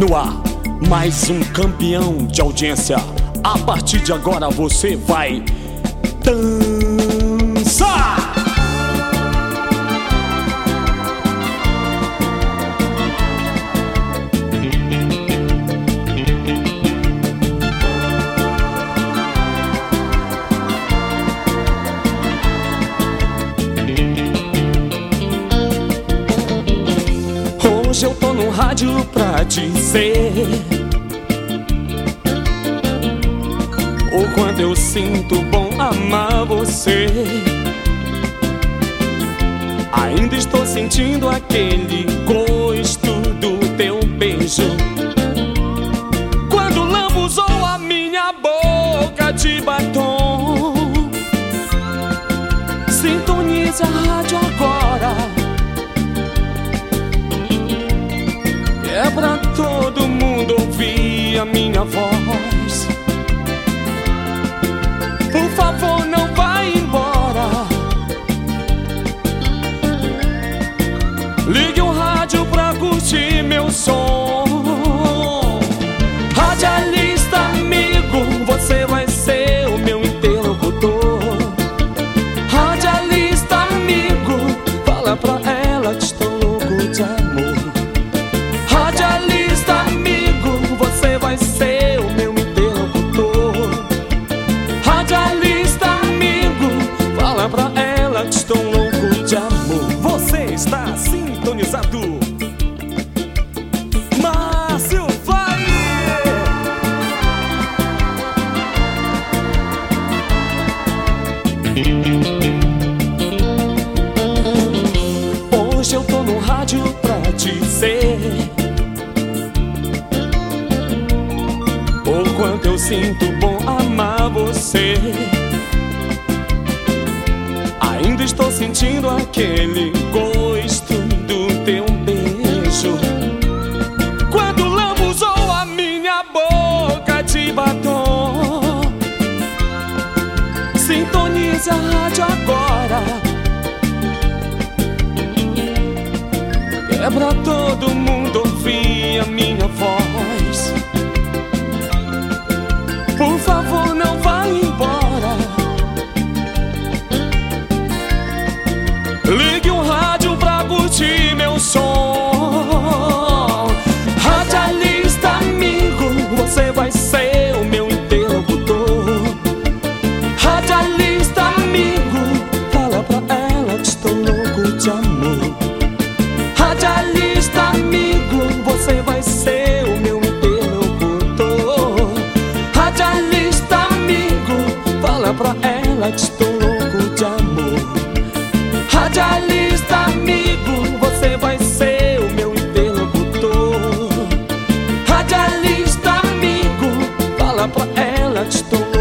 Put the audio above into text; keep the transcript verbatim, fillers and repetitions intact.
No ar, mais um campeão de audiência. A partir de agora você vai dançar. Hoje eu tô no rádio pra dizer o quanto eu sinto bom amar você. Ainda estou sentindo aquele gosto do teu beijo quando lambuzou a minha boca de batom. Sintonize a rádio agora, é pra todo mundo ouvir a minha voz. Por favor, não vá embora. Ligue o rádio pra curtir meu som. Radialista amigo, você vai ser o meu interlocutor. Radialista amigo, fala pra ela que estou louco de amor. Radialista amigo, você vai ser o meu interlocutor. Radialista amigo, fala pra ela que estou louco de amor. Você está sintonizado. Márcio vai! Hoje eu tô no rádio pra dizer o quanto eu sinto bom amar você. Ainda estou sentindo aquele gosto do teu beijo quando lambuzou a minha boca de batom. Sintonize a rádio agora, é pra todo mundo ouvir a minha voz. Por favor, não vá embora. Ligue o rádio pra curtir meu som. Radialista amigo, você vai ser o meu interlocutor. Radialista amigo, fala pra ela que estou louco de amor. Radialista amigo, você vai ser o meu interlocutor. Radialista amigo, fala pra ela que estou louco de amor. Radialista amigo, você vai ser o meu interlocutor. Radialista amigo, fala pra ela que estou